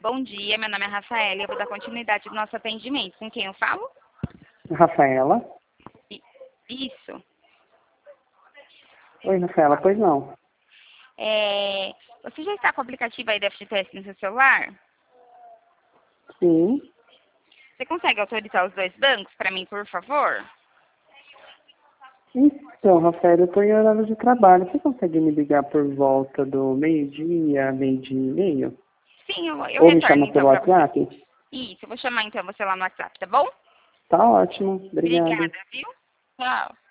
Bom dia, meu nome é Rafaela e eu vou dar continuidade ao nosso atendimento. Com quem eu falo? Rafaela? Isso. Oi, Rafaela, pois não. Você já está com o aplicativo aí da FGTS no seu celular? Sim. Você consegue autorizar os dois bancos para mim, por favor? Então, Rafaela, eu estou em horário de trabalho. Você consegue me ligar por volta do meio-dia, meio-dia e meio? Sim, eu Ou me retorno chama então pelo para você. WhatsApp? Isso, eu vou chamar então você lá no WhatsApp, tá bom? Tá ótimo. Obrigado. Obrigada, viu? Tchau.